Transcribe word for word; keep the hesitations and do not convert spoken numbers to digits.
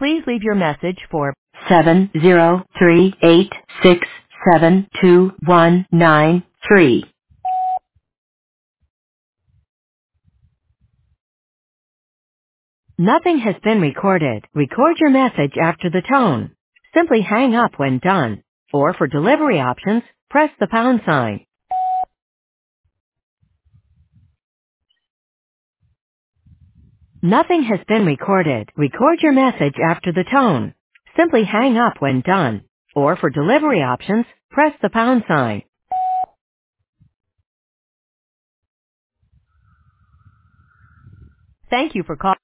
Please leave your message for seven zero three eight six seven two one nine three. Nothing has been recorded. Record your message after the tone. Simply hang up when done. Or for delivery options, press the pound sign. Nothing has been recorded. Record your message after the tone. Simply hang up when done. Or for delivery options, press the pound sign. Thank you for calling.